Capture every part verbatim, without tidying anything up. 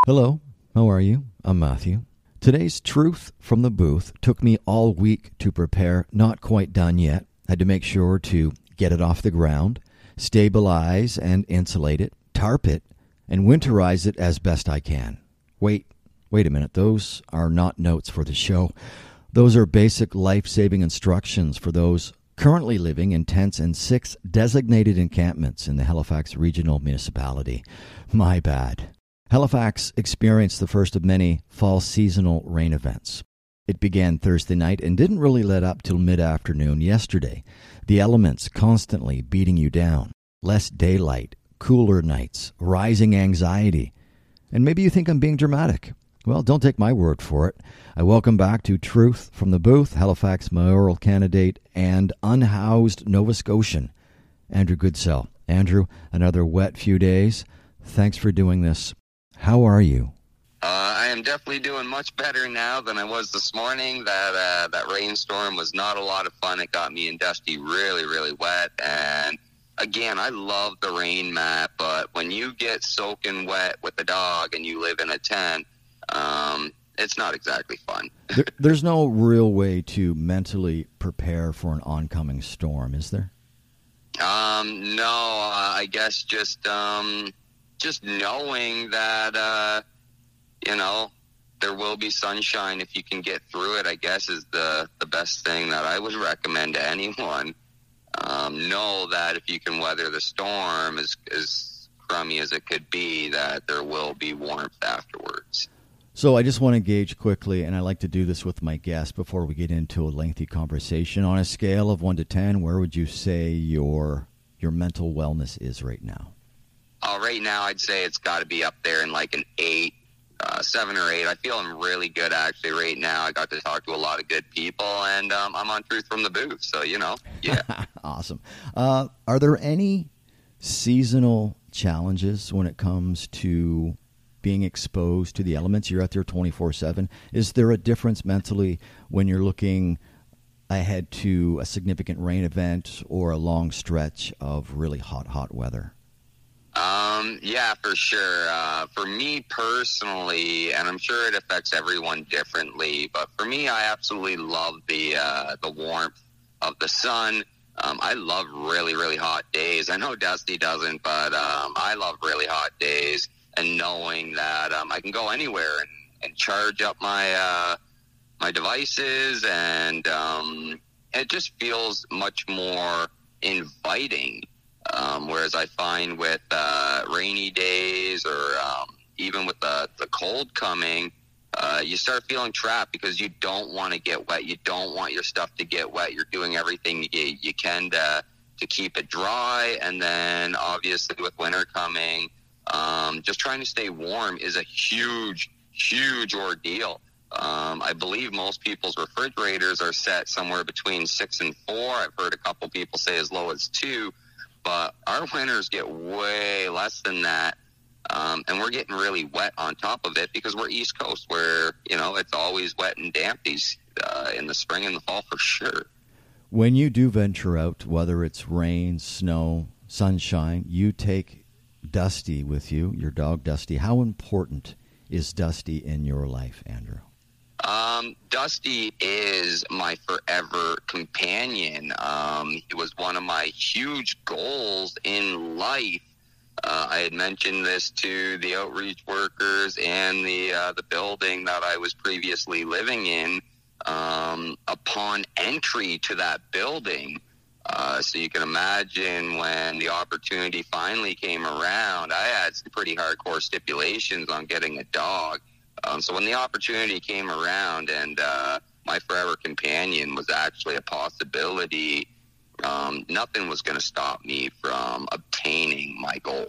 Hello, how are you? I'm Matthew. Today's Truth from the Booth took me all week to prepare, not quite done yet. Had to make sure to get it off the ground, stabilize and insulate it, tarp it, and winterize it as best I can. Wait, wait a minute, those are not notes for the show. Those are basic life-saving instructions for those currently living in tents in six designated encampments in the Halifax Regional Municipality. My bad. Halifax experienced the first of many fall seasonal rain events. It began Thursday night and didn't really let up till mid-afternoon yesterday. The elements constantly beating you down. Less daylight, cooler nights, rising anxiety. And maybe you think I'm being dramatic. Well, don't take my word for it. I welcome back to Truth from the Booth, Halifax mayoral candidate and unhoused Nova Scotian, Andrew Goodsell. Andrew, another wet few days. Thanks for doing this. How are you? Uh, I am definitely doing much better now than I was this morning. That uh, that rainstorm was not a lot of fun. It got me and Dusty really, really wet. And again, I love the rain, Matt, but when you get soaking wet with the dog and you live in a tent, um, it's not exactly fun. there, there's no real way to mentally prepare for an oncoming storm, is there? Um, no, uh, I guess just... Um, Just knowing that, uh, you know, there will be sunshine if you can get through it, I guess, is the, the best thing that I would recommend to anyone. Um, know that if you can weather the storm, as, as crummy as it could be, that there will be warmth afterwards. So I just want to gauge quickly, and I like to do this with my guests before we get into a lengthy conversation. On a scale of one to ten, where would you say your your mental wellness is right now? Uh, right now, I'd say it's got to be up there in like an eight, uh, seven or eight. I feel I'm really good actually right now. I got to talk to a lot of good people, and um, I'm on Truth from the Booth. So, you know, yeah. Awesome. Uh, are there any seasonal challenges when it comes to being exposed to the elements? You're out there twenty-four seven. Is there a difference mentally when you're looking ahead to a significant rain event or a long stretch of really hot, hot weather? Um, yeah, for sure. Uh, for me personally, and I'm sure it affects everyone differently, but for me, I absolutely love the, uh, the warmth of the sun. Um, I love really, really hot days. I know Dusty doesn't, but, um, I love really hot days, and knowing that, um, I can go anywhere and, and charge up my, uh, my devices, and, um, it just feels much more inviting. Um, whereas I find with uh, rainy days or um, even with the, the cold coming, uh, you start feeling trapped because you don't want to get wet. You don't want your stuff to get wet. You're doing everything you, you can to, to keep it dry. And then obviously with winter coming, um, just trying to stay warm is a huge, huge ordeal. Um, I believe most people's refrigerators are set somewhere between six and four. I've heard a couple people say as low as two. But our winters get way less than that, um, and we're getting really wet on top of it because we're East Coast, where, you know, it's always wet and damp these uh, in the spring and the fall for sure. When you do venture out, whether it's rain, snow, sunshine, you take Dusty with you, your dog Dusty. How important is Dusty in your life, Andrew? Um, Dusty is my forever companion. Um, it was one of my huge goals in life. Uh, I had mentioned this to the outreach workers and the uh, the building that I was previously living in. Um, upon entry to that building, uh, so you can imagine when the opportunity finally came around, I had some pretty hardcore stipulations on getting a dog. Um, so when the opportunity came around and uh, my forever companion was actually a possibility, um, nothing was going to stop me from obtaining my goal.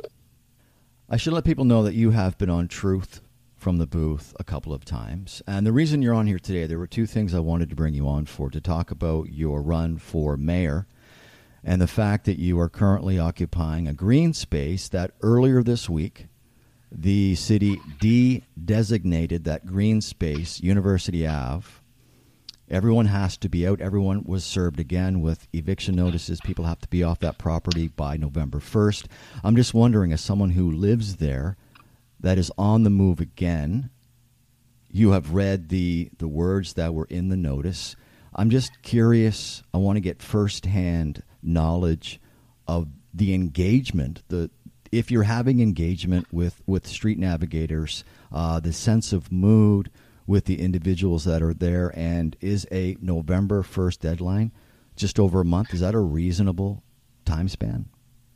I should let people know that you have been on Truth from the Booth a couple of times. And the reason you're on here today, there were two things I wanted to bring you on for, to talk about your run for mayor and the fact that you are currently occupying a green space that earlier this week the city de-designated that green space, University Avenue. Everyone has to be out. Everyone was served again with eviction notices. People have to be off that property by November first. I'm just wondering, as someone who lives there, that is on the move again. You have read the, the words that were in the notice. I'm just curious. I want to get firsthand knowledge of the engagement, the if you're having engagement with, with street navigators, uh, the sense of mood with the individuals that are there, and is a November first deadline, just over a month, is that a reasonable time span?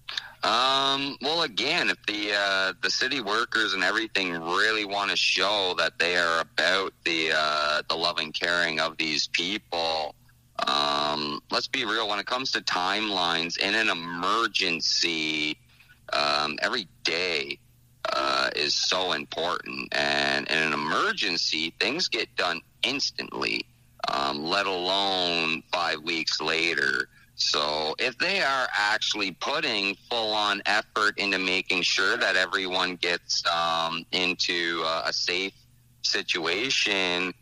Um, well, again, if the uh, the city workers and everything really want to show that they are about the uh, the love and caring of these people, um, let's be real. When it comes to timelines in an emergency, um, every day uh, is so important. And in an emergency, things get done instantly, um, let alone five weeks later. So if they are actually putting full-on effort into making sure that everyone gets um, into uh, a safe situation,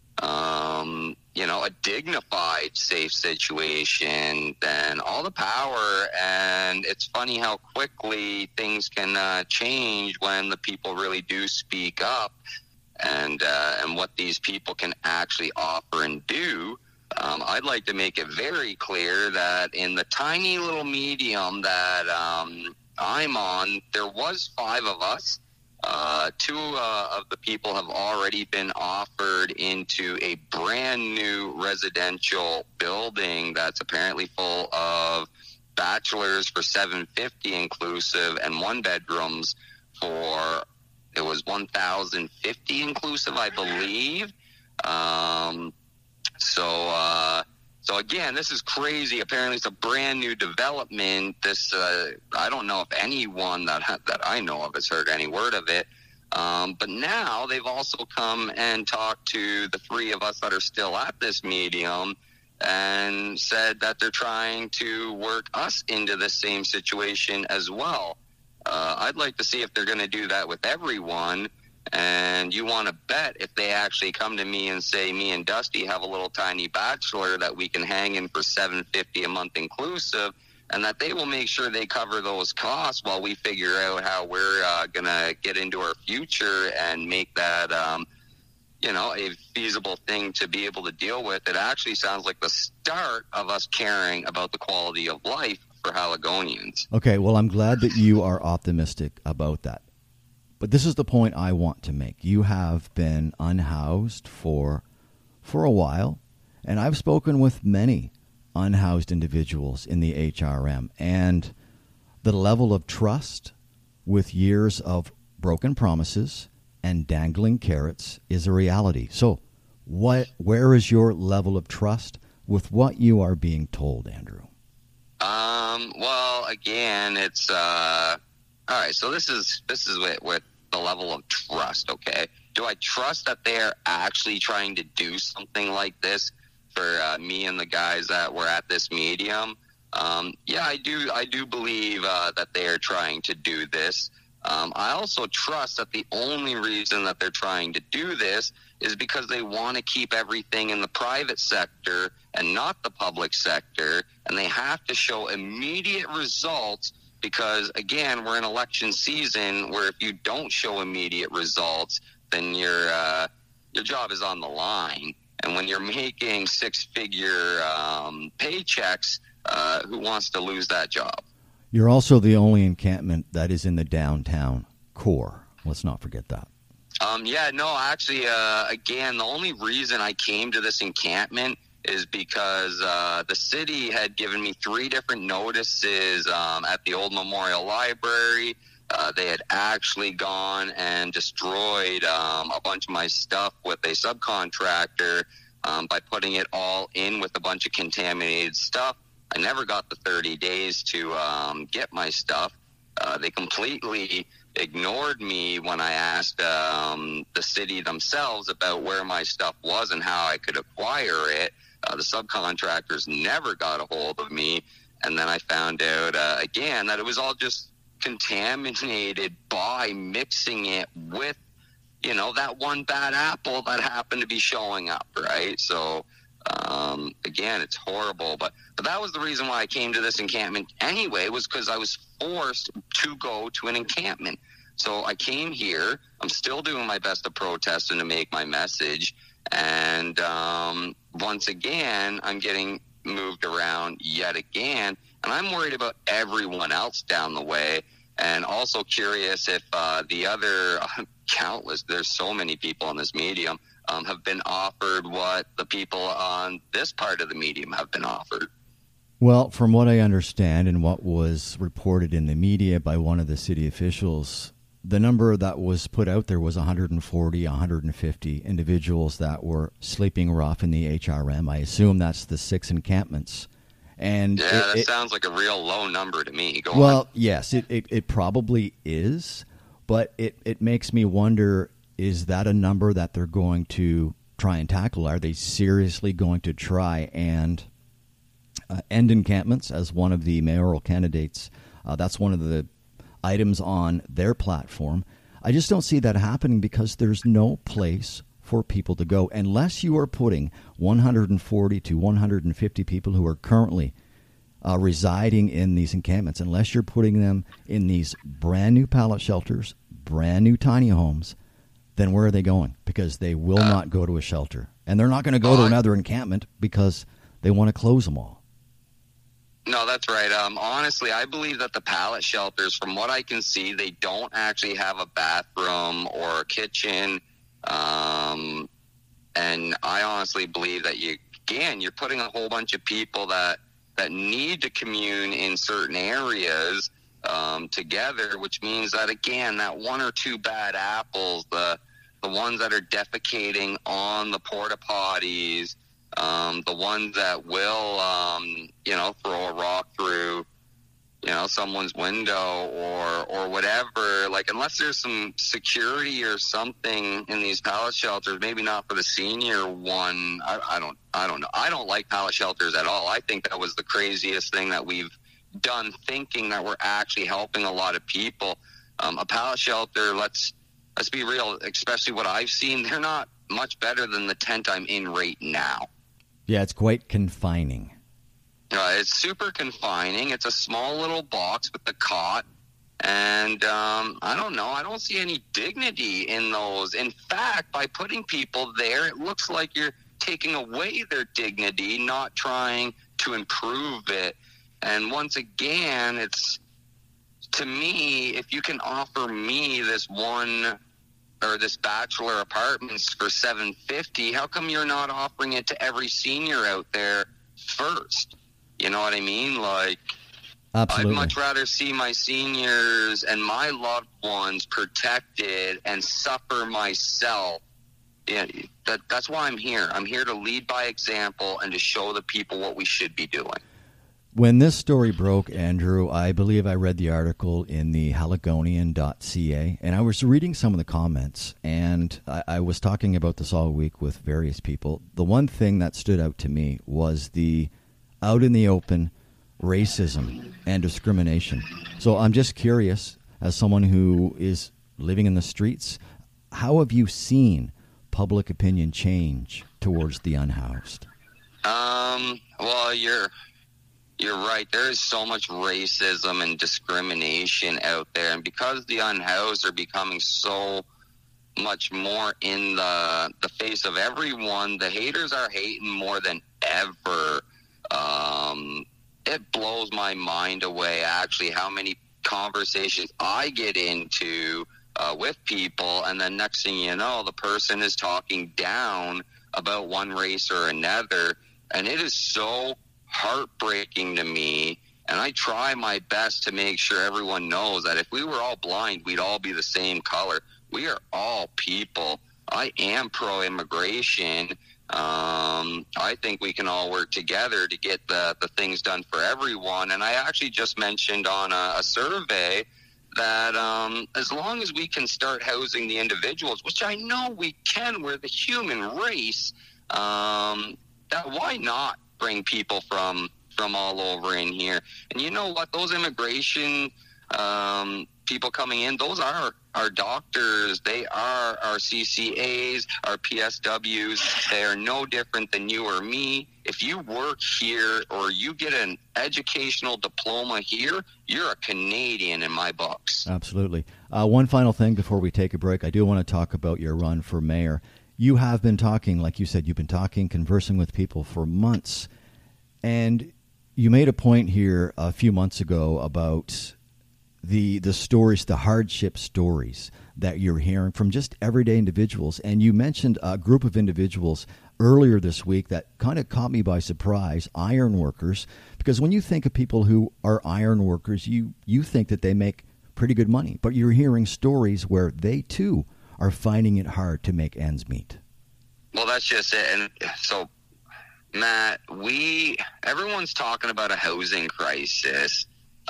um, you know, a dignified, safe situation, then all the power. And it's funny how quickly things can uh, change when the people really do speak up, and uh, and what these people can actually offer and do. Um, I'd like to make it very clear that in the tiny little medium that um, I'm on, there was five of us. Uh, two uh, of the people have already been offered into a brand new residential building that's apparently full of bachelors for seven hundred fifty dollars inclusive, and one bedrooms for, it was one thousand fifty dollars inclusive, I believe. Um, so, uh, so again, this is crazy. Apparently, it's a brand new development. This, uh, I don't know if anyone that ha- that I know of has heard any word of it. Um, but now they've also come and talked to the three of us that are still at this medium and said that they're trying to work us into the same situation as well. Uh, I'd like to see if they're going to do that with everyone. And you want to bet if they actually come to me and say, me and Dusty have a little tiny bachelor that we can hang in for seven hundred fifty dollars a month inclusive, and that they will make sure they cover those costs while we figure out how we're uh, going to get into our future and make that, um, you know, a feasible thing to be able to deal with. It actually sounds like the start of us caring about the quality of life for Haligonians. Okay, well, I'm glad that you are optimistic about that. But this is the point I want to make. You have been unhoused for for a while, and I've spoken with many unhoused individuals in the H R M, and the level of trust with years of broken promises and dangling carrots is a reality. So what, where is your level of trust with what you are being told, Andrew? Um, well, again, it's... Uh All right, so this is this is with, with the level of trust, okay? Do I trust that they're actually trying to do something like this for uh, me and the guys that were at this medium? Um, yeah, I do I do believe uh, that they are trying to do this. Um, I also trust that the only reason that they're trying to do this is because they want to keep everything in the private sector and not the public sector, and they have to show immediate results. Because, again, we're in election season where if you don't show immediate results, then your uh, your job is on the line. And when you're making six-figure um, paychecks, uh, who wants to lose that job? You're also the only encampment that is in the downtown core. Let's not forget that. Um, yeah, no, actually, uh, again, the only reason I came to this encampment is because uh, the city had given me three different notices um, at the old Memorial Library. Uh, they had actually gone and destroyed um, a bunch of my stuff with a subcontractor um, by putting it all in with a bunch of contaminated stuff. I never got the thirty days to um, get my stuff. Uh, they completely ignored me when I asked um, the city themselves about where my stuff was and how I could acquire it. Uh, the subcontractors never got a hold of me. And then I found out, uh, again, that it was all just contaminated by mixing it with, you know, that one bad apple that happened to be showing up, right? So, um, again, it's horrible. But, but that was the reason why I came to this encampment anyway, was because I was forced to go to an encampment. So I came here. I'm still doing my best to protest and to make my message. And um, once again, I'm getting moved around yet again. And I'm worried about everyone else down the way. And also curious if uh, the other uh, countless, there's so many people on this medium, um, have been offered what the people on this part of the medium have been offered. Well, from what I understand and what was reported in the media by one of the city officials, the number that was put out there was one hundred forty, one hundred fifty individuals that were sleeping rough in the H R M. I assume that's the six encampments. And yeah, it, that it, sounds like a real low number to me. Go well, on. yes, it, it, it probably is, but it, it makes me wonder, is that a number that they're going to try and tackle? Are they seriously going to try and uh, end encampments as one of the mayoral candidates? Uh, that's one of the items on their platform. I just don't see that happening because there's no place for people to go unless you are putting one hundred forty to one hundred fifty people who are currently uh, residing in these encampments, unless you're putting them in these brand new pallet shelters, brand new tiny homes, then where are they going? Because they will uh, not go to a shelter. And they're not going to go uh, to another encampment because they want to close them all. No, that's right. Um, honestly, I believe that the pallet shelters, from what I can see, they don't actually have a bathroom or a kitchen. Um, and I honestly believe that you, again, you're putting a whole bunch of people that, that need to commune in certain areas, um, together, which means that, again, that one or two bad apples, the, the ones that are defecating on the porta potties, um, the ones that will, um, you know, throw a rock through, you know, someone's window or, or whatever, like, unless there's some security or something in these pallet shelters, maybe not for the senior one. I, I don't, I don't know. I don't like pallet shelters at all. I think that was the craziest thing that we've done, thinking that we're actually helping a lot of people. Um, a pallet shelter, let's, let's be real, especially what I've seen, they're not much better than the tent I'm in right now. Yeah, it's quite confining. Uh, it's super confining. It's a small little box with the cot. And um, I don't know. I don't see any dignity in those. In fact, by putting people there, it looks like you're taking away their dignity, not trying to improve it. And once again, it's, to me, if you can offer me this one or this bachelor apartments for seven hundred fifty dollars, how come you're not offering it to every senior out there first? You know what I mean? Like, absolutely. I'd much rather see my seniors and my loved ones protected and suffer myself. Yeah, that, that's why I'm here. I'm here to lead by example and to show the people what we should be doing. When this story broke, Andrew, I believe I read the article in the Haligonian dot c a, and I was reading some of the comments, and I, I was talking about this all week with various people. The one thing that stood out to me was the out in the open racism and discrimination. So I'm just curious, as someone who is living in the streets, how have you seen public opinion change towards the unhoused? Um, well, you're... You're right. There is so much racism and discrimination out there. And because the unhoused are becoming so much more in the the face of everyone, the haters are hating more than ever. Um, it blows my mind away, actually, how many conversations I get into uh, with people. And then next thing you know, the person is talking down about one race or another. And it is so heartbreaking to me, and I try my best to make sure everyone knows that if we were all blind, we'd all be the same color. We are all people. I am pro-immigration. Um, I think we can all work together to get the, the things done for everyone. And I actually just mentioned on a, a survey that um, as long as we can start housing the individuals, which I know we can, we're the human race, um, that why not bring people from from all over in here? And you know what? Those immigration um, people coming in, those are our doctors. They are our C C As, our P S Ws. They are no different than you or me. if you work here or you get an educational diploma here, you're a Canadian in my books. Absolutely. Uh, one final thing before we take a break, I do want to talk about your run for mayor. You have been talking, like you said, you've been talking, conversing with people for months, and you made a point here a few months ago about the the stories, the hardship stories that you're hearing from just everyday individuals. And you mentioned a group of individuals earlier this week that kind of caught me by surprise, iron workers, because when you think of people who are iron workers, you, you think that they make pretty good money. But you're hearing stories where they, too, are finding it hard to make ends meet. Well, that's just it. And so, Matt, we everyone's talking about a housing crisis,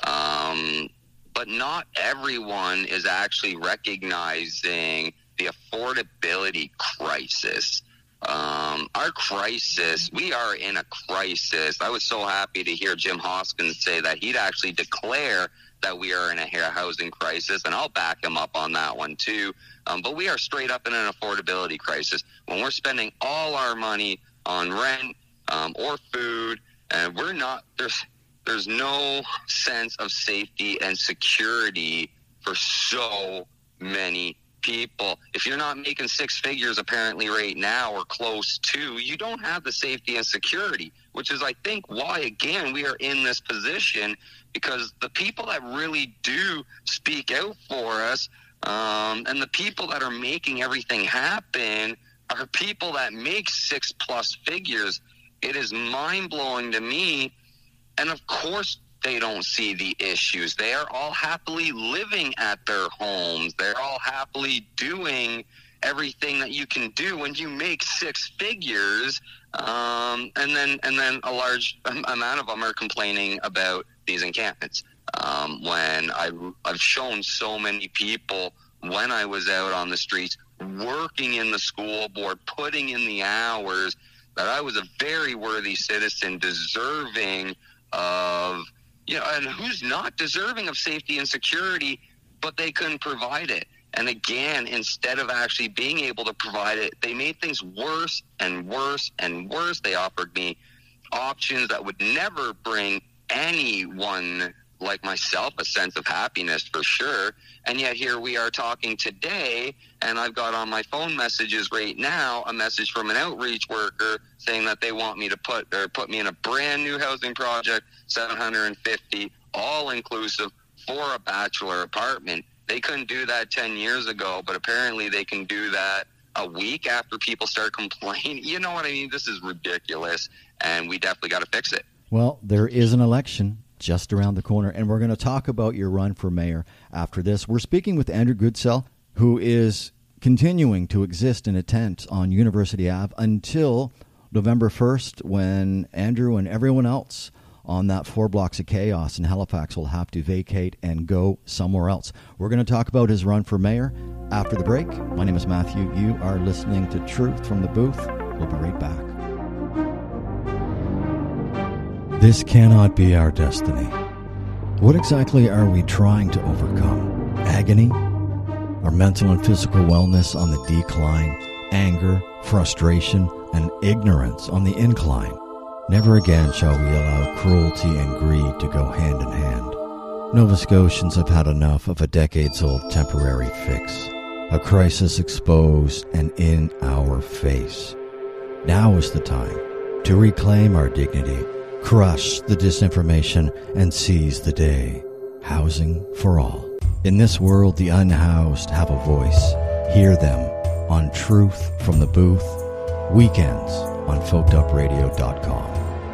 um, but not everyone is actually recognizing the affordability crisis. Um, our crisis, we are in a crisis. I was so happy to hear Jim Hoskins say that he'd actually declare that we are in a housing crisis, and I'll back him up on that one too. Um, but we are straight up in an affordability crisis when we're spending all our money on rent um, or food, and we're not there's there's no sense of safety and security for so many people. If you're not making six figures apparently right now or close to, you don't have the safety and security, which is, I think, why, again, we are in this position, because the people that really do speak out for us um, and the people that are making everything happen are people that make six plus figures. It is mind-blowing to me. And of course, they don't see the issues. They are all happily living at their homes. They're all happily doing everything that you can do when you make six figures. Um, and then and then a large amount of them are complaining about these encampments. Um, when I, I've shown so many people when I was out on the streets, working in the school board, putting in the hours, that I was a very worthy citizen, deserving of, you know, and who's not deserving of safety and security, but they couldn't provide it. And again, instead of actually being able to provide it, they made things worse and worse and worse. They offered me options that would never bring anyone like myself a sense of happiness, for sure. And yet here we are talking today, and I've got on my phone messages right now a message from an outreach worker saying that they want me to put or put me in a brand new housing project, seven hundred fifty, all inclusive, for a bachelor apartment. They couldn't do that ten years ago, but apparently they can do that a week after people start complaining. You know what I mean? This is ridiculous, and we definitely got to fix it. Well, there is an election just around the corner, and we're going to talk about your run for mayor after this. We're speaking with Andrew Goodsell, who is continuing to exist in a tent on University Avenue until November first, when Andrew and everyone else on that four blocks of chaos in Halifax will have to vacate and go somewhere else. We're going to talk about his run for mayor after the break. My name is Matthew. You are listening to Truth from the Booth. We'll be right back. This cannot be our destiny. What exactly are we trying to overcome? Agony? Our mental and physical wellness on the decline? Anger, frustration, and ignorance on the incline? Never again shall we allow cruelty and greed to go hand in hand. Nova Scotians have had enough of a decades-old temporary fix. A crisis exposed and in our face. Now is the time to reclaim our dignity, crush the disinformation, and seize the day. Housing for all. In this world, the unhoused have a voice. Hear them on Truth from the Booth, weekends on folked up radio dot com.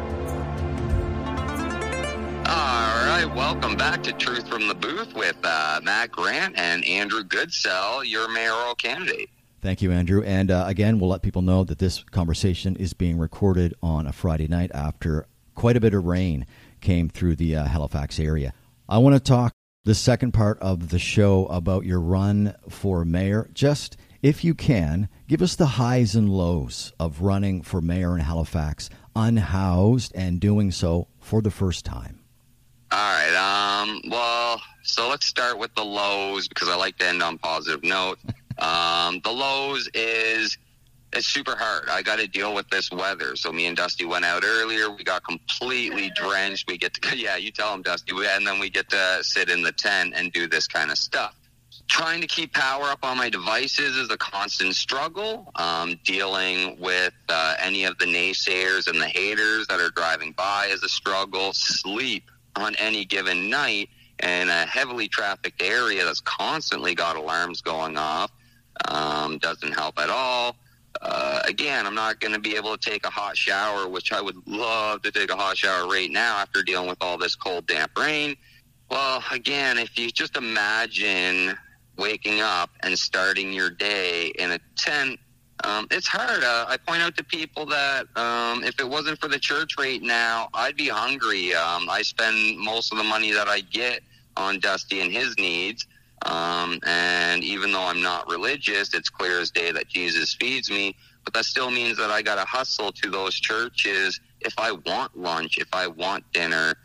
All right, welcome back to Truth from the Booth with uh, Matt Grant and Andrew Goodsell, your mayoral candidate. Thank you, Andrew. And uh, again, we'll let people know that this conversation is being recorded on a Friday night after quite a bit of rain came through the uh, Halifax area. I want to talk the second part of the show about your run for mayor. Just, if you can, give us the highs and lows of running for mayor in Halifax, unhoused, and doing so for the first time. All right. Um, well, so let's start with the lows, because I like to end on a positive note. um, the lows is it's super hard. I got to deal with this weather. So me and Dusty went out earlier. We got completely drenched. We get to, yeah, you tell him, Dusty. And then we get to sit in the tent and do this kind of stuff. Trying to keep power up on my devices is a constant struggle. Um, dealing with uh, any of the naysayers and the haters that are driving by is a struggle. Sleep on any given night in a heavily trafficked area that's constantly got alarms going off um, doesn't help at all. Uh, again, I'm not going to be able to take a hot shower, which I would love to take a hot shower right now after dealing with all this cold, damp rain. Well, again, if you just imagine waking up and starting your day in a tent, um, it's hard. Uh, I point out to people that um, if it wasn't for the church right now, I'd be hungry. Um, I spend most of the money that I get on Dusty and his needs. Um, and even though I'm not religious, it's clear as day that Jesus feeds me. But that still means that I got to hustle to those churches if I want lunch, if I want dinner.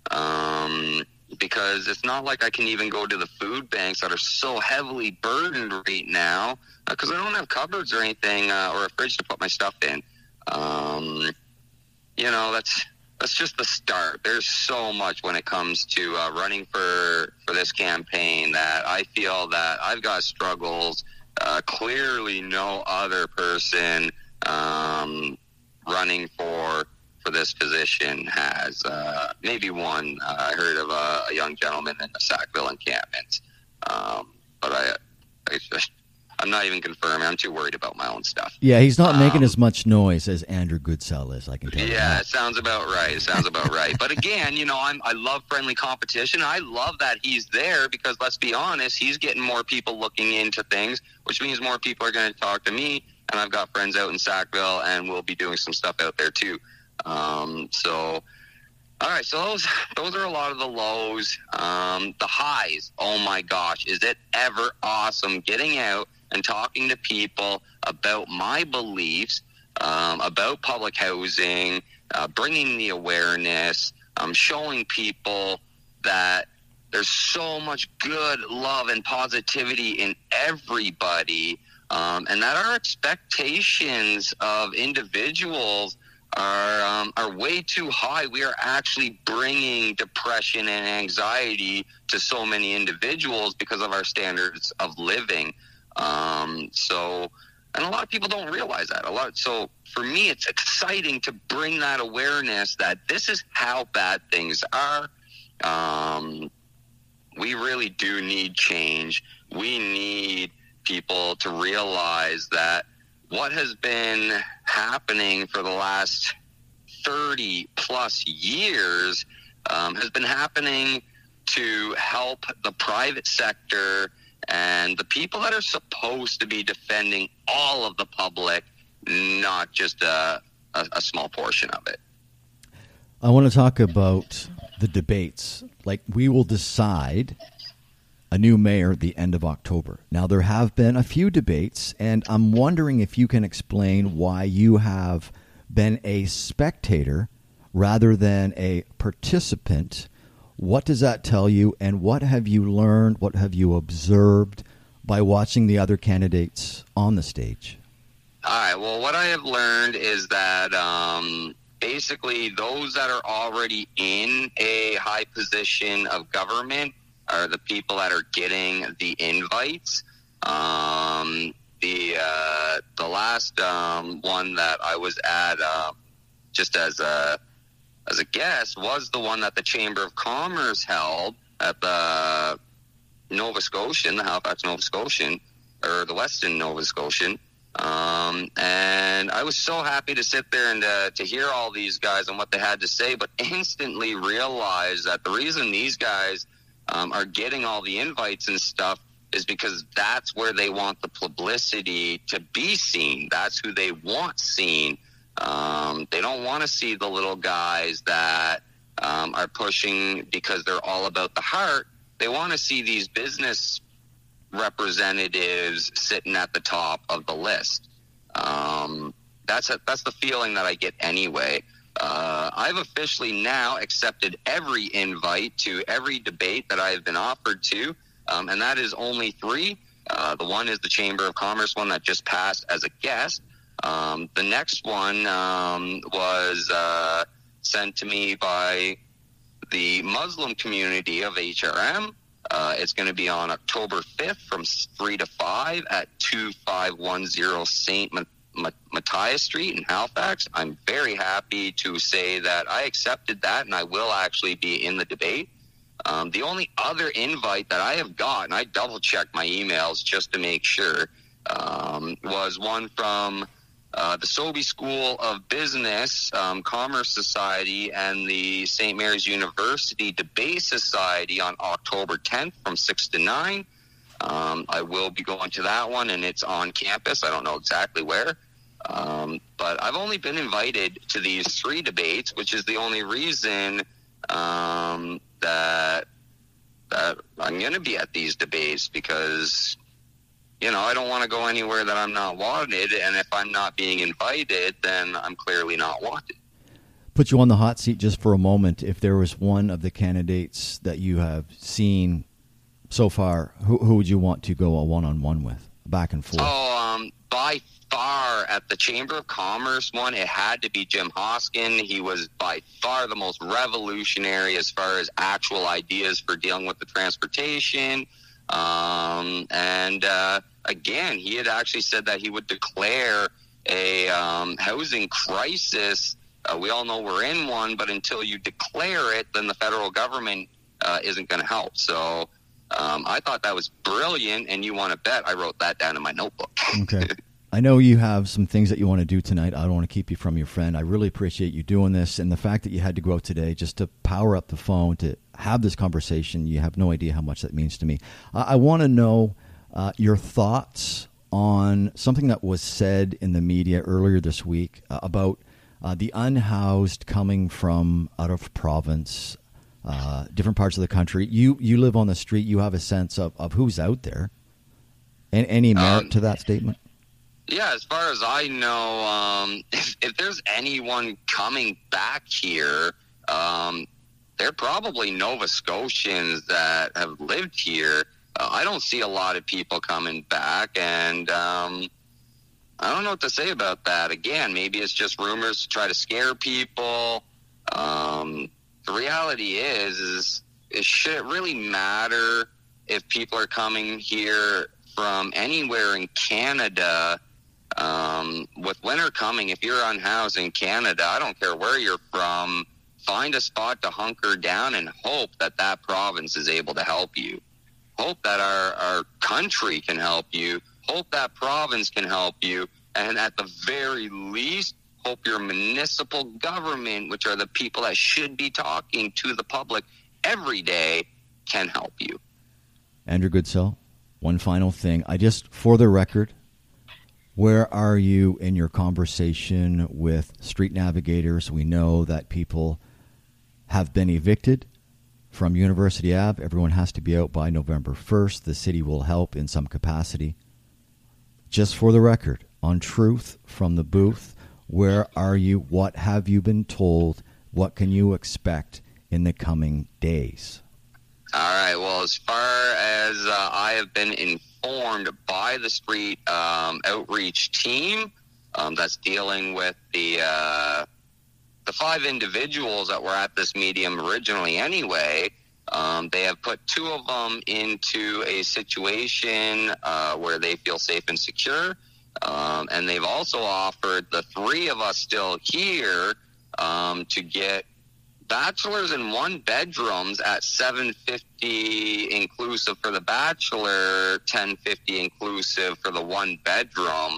Um, because it's not like I can even go to the food banks that are so heavily burdened right now because uh, I don't have cupboards or anything uh, or a fridge to put my stuff in. Um, you know, that's that's just the start. There's so much when it comes to uh, running for, for this campaign that I feel that I've got struggles. Uh, clearly no other person um, running for for this position has. Uh, maybe one. Uh, I heard of a, a young gentleman in the Sackville encampment. Um, but I, I just, I'm not even confirming. I'm too worried about my own stuff. Yeah, he's not um, making as much noise as Andrew Goodsell is, I can tell you. Yeah, it sounds about right. It sounds about right. But again, you know, I'm, I love friendly competition. I love that he's there because, let's be honest, he's getting more people looking into things, which means more people are going to talk to me. And I've got friends out in Sackville, and we'll be doing some stuff out there too. Um, so, all right, so those, those are a lot of the lows. Um, the highs, oh my gosh, is it ever awesome getting out and talking to people about my beliefs, um, about public housing, uh, bringing the awareness, um, showing people that there's so much good love and positivity in everybody, um, and that our expectations of individuals are um, are way too high. We are actually bringing depression and anxiety to so many individuals because of our standards of living. Um, so, and a lot of people don't realize that. A lot. So for me, it's exciting to bring that awareness that this is how bad things are. Um, we really do need change. We need people to realize that what has been happening for the last thirty plus years um, has been happening to help the private sector and the people that are supposed to be defending all of the public, not just a, a, a small portion of it. I want to talk about the debates. Like, we will decide a new mayor at the end of October. Now, there have been a few debates, and I'm wondering if you can explain why you have been a spectator rather than a participant. What does that tell you, and what have you learned, what have you observed by watching the other candidates on the stage? All right, well, what I have learned is that um, basically those that are already in a high position of government are the people that are getting the invites. Um, the uh, the last um, one that I was at, uh, just as a as a guest, was the one that the Chamber of Commerce held at the Nova Scotian, the Halifax Nova Scotian, or the Weston Nova Scotian. Um, and I was so happy to sit there and uh, to hear all these guys and what they had to say, but instantly realized that the reason these guys Um, are getting all the invites and stuff is because that's where they want the publicity to be seen. That's who they want seen. Um, they don't want to see the little guys that um, are pushing because they're all about the heart. They want to see these business representatives sitting at the top of the list. Um, that's a, that's the feeling that I get anyway. Uh, I've officially now accepted every invite to every debate that I've been offered to, um, and that is only three. Uh, the one is the Chamber of Commerce one that just passed as a guest. Um, the next one um, was uh, sent to me by the Muslim community of H R M. Uh, it's going to be on October fifth from three to five at two five one zero Saint Matthias Street in Halifax. I'm very happy to say that I accepted that, and I will actually be in the debate. Um, the only other invite that I have got, and I double-checked my emails just to make sure, um, was one from uh, the Sobey School of Business, um, Commerce Society, and the Saint Mary's University Debate Society on October tenth from six to nine. Um, I will be going to that one, and it's on campus. I don't know exactly where. Um, but I've only been invited to these three debates, which is the only reason um, that, that I'm going to be at these debates, because, you know, I don't want to go anywhere that I'm not wanted, and if I'm not being invited, then I'm clearly not wanted. Put you on the hot seat just for a moment. If there was one of the candidates that you have seen so far, who, who would you want to go a one-on-one with, back and forth? Oh, um, by far at the Chamber of Commerce one, it had to be Jim Hoskin. He was by far the most revolutionary as far as actual ideas for dealing with the transportation. Um, and uh, again, he had actually said that he would declare a um, housing crisis. Uh, we all know we're in one, but until you declare it, then the federal government uh, isn't going to help. So um, I thought that was brilliant, and you want to bet I wrote that down in my notebook. Okay. I know you have some things that you want to do tonight. I don't want to keep you from your friend. I really appreciate you doing this, and the fact that you had to go out today just to power up the phone, to have this conversation. You have no idea how much that means to me. I, I want to know uh, your thoughts on something that was said in the media earlier this week uh, about uh, the unhoused coming from out of province, uh, different parts of the country. You you live on the street. You have a sense of, of who's out there. And any merit um, to that statement? Yeah, as far as I know, um, if, if there's anyone coming back here, um, they're probably Nova Scotians that have lived here. Uh, I don't see a lot of people coming back, and um, I don't know what to say about that. Again, maybe it's just rumors to try to scare people. Um, the reality is, is, is should it really matter if people are coming here from anywhere in Canada? Um, with winter coming, if you're unhoused in Canada, I don't care where you're from, find a spot to hunker down and hope that that province is able to help you. Hope that our, our country can help you. Hope that province can help you. And at the very least, hope your municipal government, which are the people that should be talking to the public every day, can help you. Andrew Goodsell, one final thing. I just, for the record, where are you in your conversation with street navigators? We know that people have been evicted from University Avenue. Everyone has to be out by November first. The city will help in some capacity. Just for the record, on Truth from the Booth, where are you? What have you been told? What can you expect in the coming days? All right. Well, as far as uh, I have been informed by the street um, outreach team um, that's dealing with the uh, the five individuals that were at this medium originally anyway, um, they have put two of them into a situation uh, where they feel safe and secure. Um, and they've also offered the three of us still here um, to get bachelors in one bedrooms at seven fifty inclusive for the bachelor, ten fifty inclusive for the one bedroom,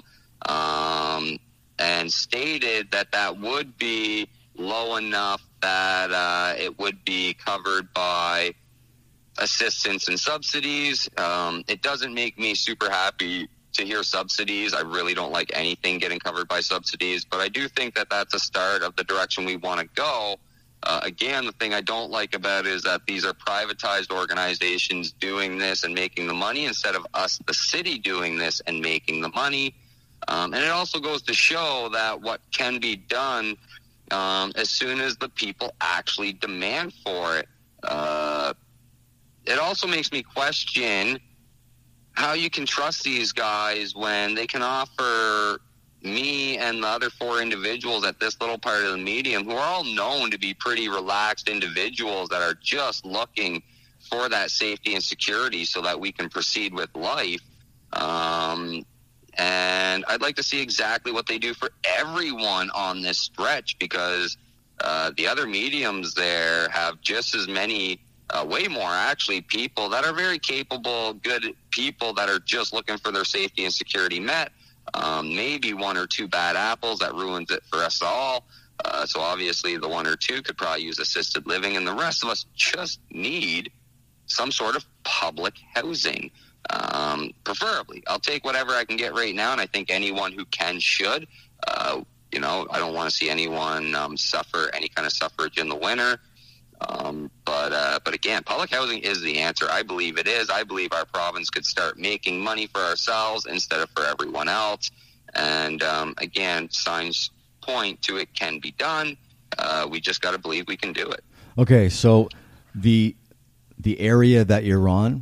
um, and stated that that would be low enough that uh, it would be covered by assistance and subsidies. Um, it doesn't make me super happy to hear subsidies. I really don't like anything getting covered by subsidies, but I do think that that's a start of the direction we want to go. Uh, again, the thing I don't like about it is that these are privatized organizations doing this and making the money instead of us, the city, doing this and making the money. Um, and it also goes to show that what can be done um, as soon as the people actually demand for it. Uh, it also makes me question how you can trust these guys when they can offer me and the other four individuals at this little part of the medium, who are all known to be pretty relaxed individuals that are just looking for that safety and security so that we can proceed with life. Um, and I'd like to see exactly what they do for everyone on this stretch, because uh, the other mediums there have just as many, uh, way more actually, people that are very capable, good people that are just looking for their safety and security met. Um, maybe one or two bad apples that ruins it for us all. Uh, so obviously the one or two could probably use assisted living, and the rest of us just need some sort of public housing. Um, preferably, I'll take whatever I can get right now, and I think anyone who can should. Uh, you know, I don't want to see anyone um, suffer any kind of suffrage in the winter. Um, but uh, but again, public housing is the answer. I believe it is. I believe our province could start making money for ourselves instead of for everyone else. And um, again, signs point to it can be done. Uh, we just got to believe we can do it. Okay, so the the area that you're on,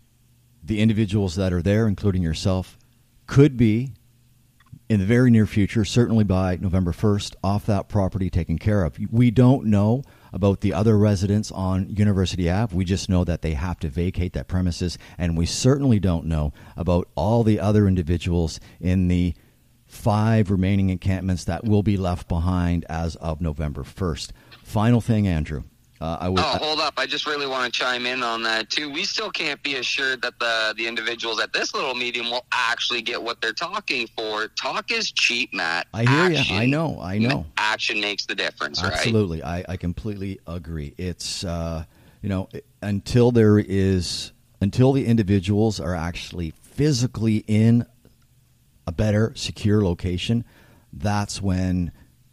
the individuals that are there, including yourself, could be in the very near future, certainly by November first, off that property taken care of. We don't know about the other residents on University Avenue. We just know that they have to vacate that premises, and we certainly don't know about all the other individuals in the five remaining encampments that will be left behind as of November first. Final thing, Andrew. Uh, I would, oh, hold up. I just really want to chime in on that, too. We still can't be assured that the, the individuals at this little medium will actually get what they're talking for. Talk is cheap, Matt. I hear action, you. I know. I know. Action makes the difference, right? Absolutely. I, I completely agree. It's, uh, you know, until there is, until the individuals are actually physically in a better, secure location, that's when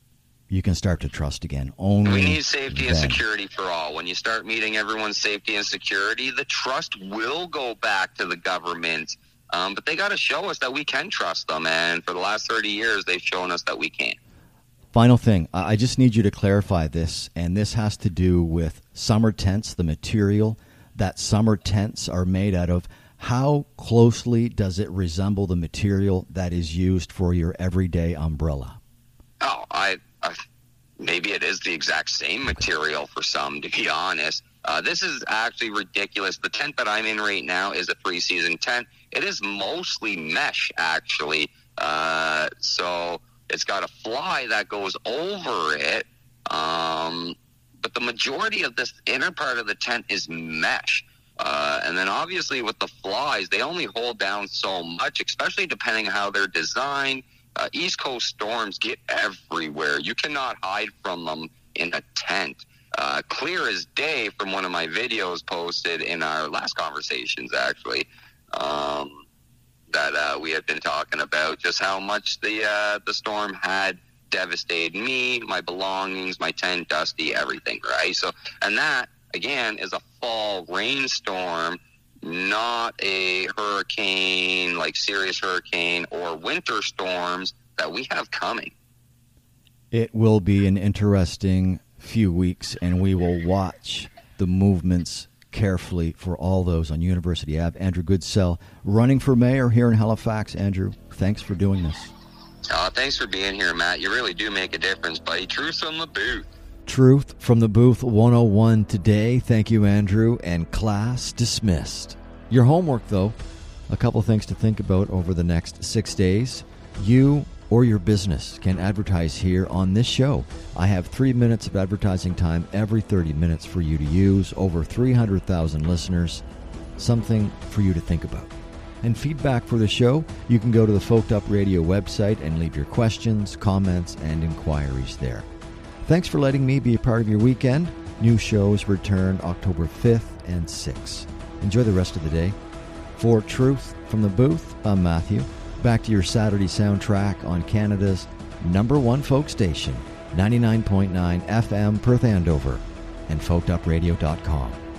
you can start to trust again. Only we need safety then. and security for all. When you start meeting everyone's safety and security, the trust will go back to the government. Um, but they got to show us that we can trust them. And for the last thirty years, they've shown us that we can. Final thing. I just need you to clarify this, and this has to do with summer tents, the material that summer tents are made out of. How closely does it resemble the material that is used for your everyday umbrella? Oh, I... Uh, maybe it is the exact same material for some, to be honest. Uh, this is actually ridiculous. The tent that I'm in right now is a three-season tent. It is mostly mesh, actually. Uh, so it's got a fly that goes over it. Um, but the majority of this inner part of the tent is mesh. Uh, and then obviously with the flies, they only hold down so much, especially depending on how they're designed. Uh, East Coast storms get everywhere. You cannot hide from them in a tent. Uh, clear as day from one of my videos posted in our last conversations, actually, um, that uh, we had been talking about just how much the uh, the storm had devastated me, my belongings, my tent, Dusty, everything, right? So, and that, again, is a fall rainstorm, not a hurricane, like serious hurricane or winter storms that we have coming. It will be an interesting few weeks, and we will watch the movements carefully for all those on University Avenue. Andrew Goodsell, running for mayor here in Halifax. Andrew, thanks for doing this. Uh, thanks for being here, Matt. You really do make a difference, buddy. Truth from the booth. Truth from the Booth one oh one today. Thank you, Andrew, and class dismissed. Your homework, though, a couple things to think about over the next six days. You or your business can advertise here on this show. I have three minutes of advertising time every thirty minutes for you to use. Over three hundred thousand listeners. Something for you to think about. And feedback for the show, you can go to the Folked Up Radio website and leave your questions, comments, and inquiries there. Thanks for letting me be a part of your weekend. New shows return October fifth and sixth. Enjoy the rest of the day. For Truth from the Booth, I'm Matthew. Back to your Saturday soundtrack on Canada's number one folk station, ninety-nine point nine F M Perth Andover, and folked up radio dot com.